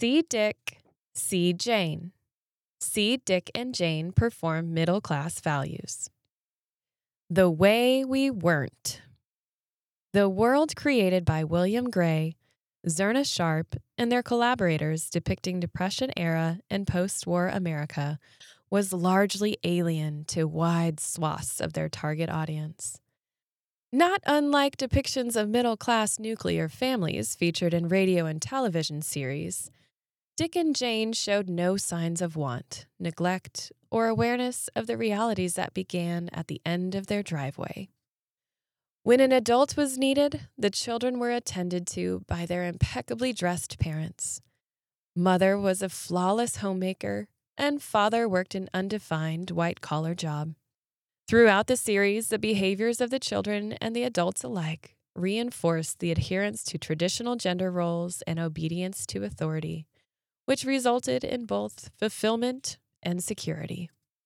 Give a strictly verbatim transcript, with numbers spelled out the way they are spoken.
See Dick, see Jane. See Dick and Jane perform middle class values. The Way We Weren't. The world created by William Gray, Zerna Sharp, and their collaborators depicting Depression-era and post-war America was largely alien to wide swaths of their target audience. Not unlike depictions of middle-class nuclear families featured in radio and television series, Dick and Jane showed no signs of want, neglect, or awareness of the realities that began at the end of their driveway. When an adult was needed, the children were attended to by their impeccably dressed parents. Mother was a flawless homemaker, and father worked an undefined white-collar job. Throughout the series, the behaviors of the children and the adults alike reinforced the adherence to traditional gender roles and obedience to authority, which resulted in both fulfillment and security.